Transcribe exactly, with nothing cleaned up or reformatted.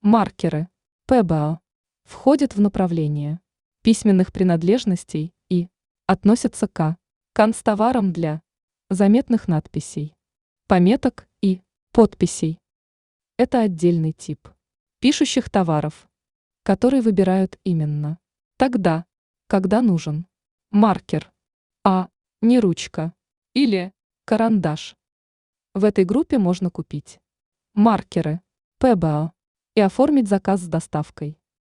Маркеры пэ бэ а входят в направление письменных принадлежностей и относятся к канцтоварам для заметных надписей, пометок и подписей. Это отдельный тип пишущих товаров, который выбирают именно тогда, когда нужен маркер, а не ручка или карандаш. В этой группе можно купить маркеры пэ бэ а и оформить заказ с доставкой.